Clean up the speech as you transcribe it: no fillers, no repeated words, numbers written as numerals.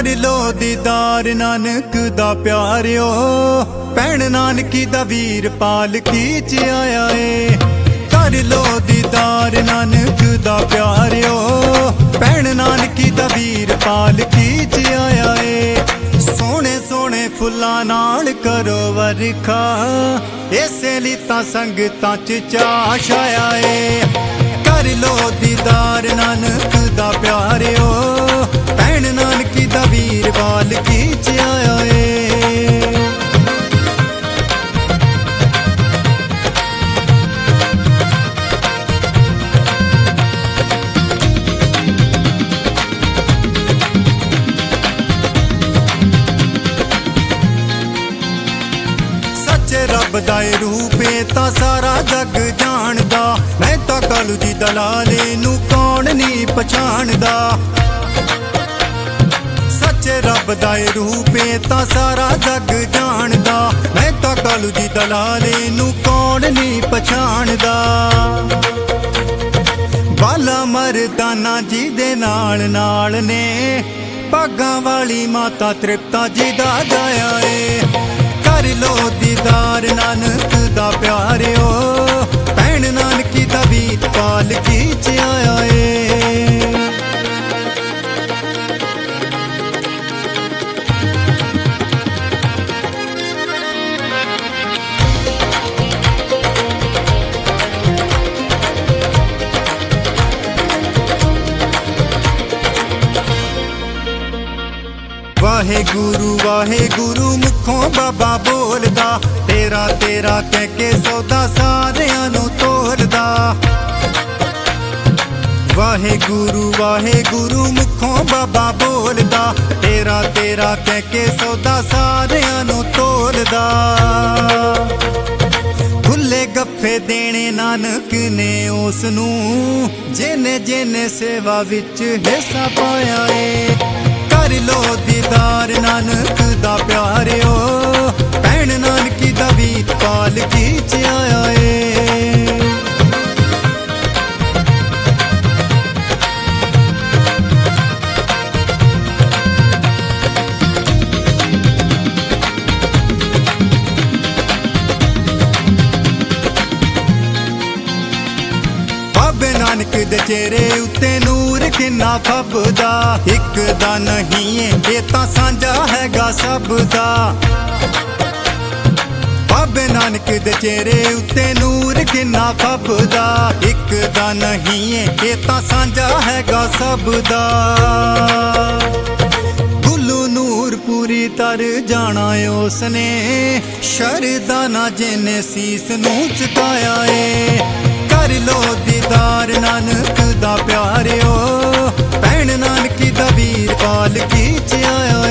कर लो दीदार नानक दा प्यारियो, भैन नानकी दा वीर पालकी च आया है। कर लो दीदार नानक दा प्यारियो, भैन नानकी दा वीर पालकी च आया है। सोने सोने फुल्लां नाल करो वरखा, इसे ली तां संगतां च चाऽ छाया है। कर लो दीदार नानक दा प्यारियो, भैन नानकी दा वीर पालकी च आया है। रब दा रूप तां सारा जग जानदा, मैं तां कालू जी दलाले नू कौन नहीं पछाणदा। सच्चे रब दा रूप तां सारा जग जानदा, मैं तां कालू जी दलाले नू कौन नहीं पछाणदा। बाला मरदाना जी दे नाल नाल ने, भागां वाली माता तृप्ता जी दा जाया है। कर लो दीदार नानक दा प्यारियो, भैन नानकी दा वीर पालकी च आया है। वाहे गुरु मुखों बाबा बोलदा, तेरा तेरा कह के सौदा सारियां नू तोलदा। वाहे गुरु मुखों बाबा बोलदा, तेरा तेरा कह के सौदा सारियां नू तोलदा। खुले गफ्फे देने नानक ने उस नू, जिने जिने सेवा विच हिस्सा पाया है। कर लो दीदार नानक दा प्यारियो, भैन नानकी दा वीर पालकी च आया है। बाबे नानक दे चेहरे उत्ते नूर किन्ना फबदा, इक दा नहीं है तां सांझा हैगा सब दा। बाबे नानक दे चेहरे उत्ते नूर किन्ना फबदा, इक दा नहीं है तां सांझा हैगा सब दा। गुल्लू नूर पूरी तर जाना उसने, शरदा ना जिन्ने सीस नू झुकाया है। कर लो दीदार नानक दा प्यारियो, भैन नानकी दा वीर पालकी च आया